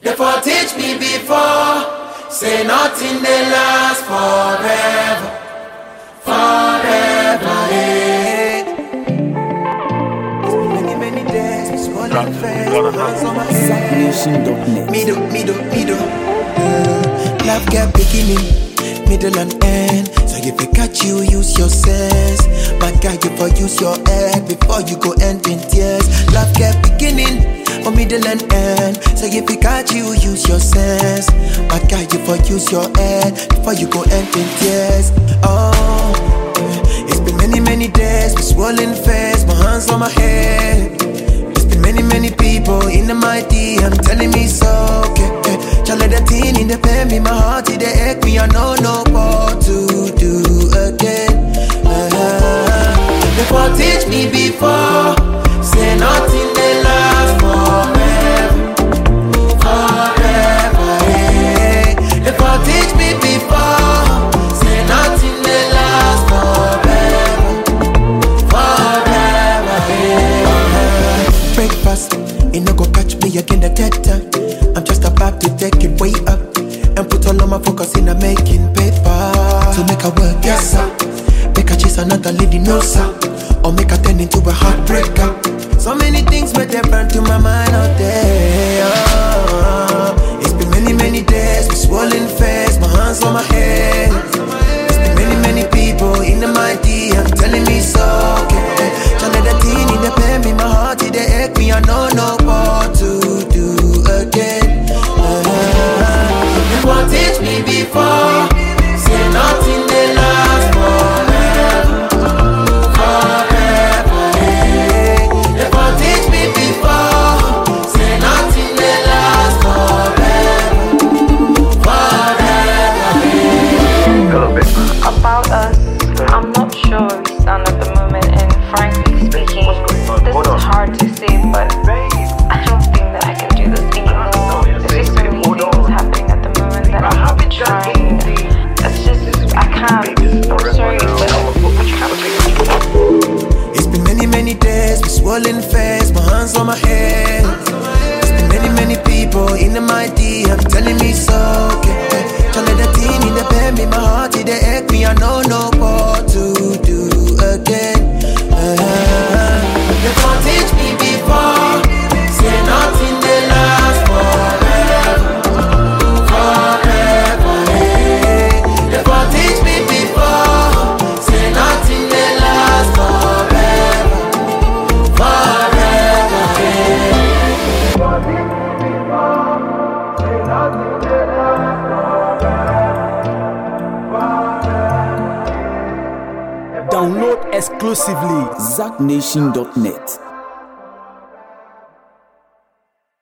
Therefore teach me before. Say nothing they last forever. Forever, eh. It's been many, many days. It's one in face. Hands on my head. ZachNation.net. Middle. Love get beginning, middle and end. So if I catch you, use your sense. My guy, you for use your head before you go end in tears. Love get beginning, or middle and end. So if I catch you, use your sense. My guy, you for use your head before you go end in tears. Oh, it's been many, many days with swollen face, my hands on my head. It's been many, many people in the mighty, I'm telling me so, okay. Just let the teen in the pain me, my heart in the ache me, I know what to do again. Therefore teach me before, say nothing they last forever, forever, eh. Therefore teach me before, say nothing they last forever, forever, eh. Breakfast, it no go catch me again the dead time. I'm just about to take it way up and put all of my focus in a making paper. To make her work, yes sir. Make her chase another lady, no sir. Or make her turn into a heartbreaker. So many things may they burn to my mind out there. It's been many, many days with swollen face, my hands on my head. It's been many, many people in the mighty, I'm telling me so, okay. Just let the teen in the pain me, my heart in the ache me, I know what to do again. Therefore teach me before, say nothing they last forever, forever, eh. Therefore teach me before, say nothing they last forever, forever, eh. About us, I'm not sure where we stand at the moment, and frankly speaking, this is hard to say, but I don't think that I can do this anymore. There's just so many things happening at the moment that I'm trying. It's just, I can't. I'm sorry, but it's been many, many days with swollen face, my hands on my head. It's been many, many people in the mighty, I'm telling me so, okay. Just let the teen in the pain me, my heart in the ache me, I know what to do again. Therefore teach me before, say nothing they last forever, forever, eh. Therefore teach me before, say nothing they last forever, forever, eh. Therefore teach me before, say nothing they last forever, forever. Download exclusively ZachNation.net.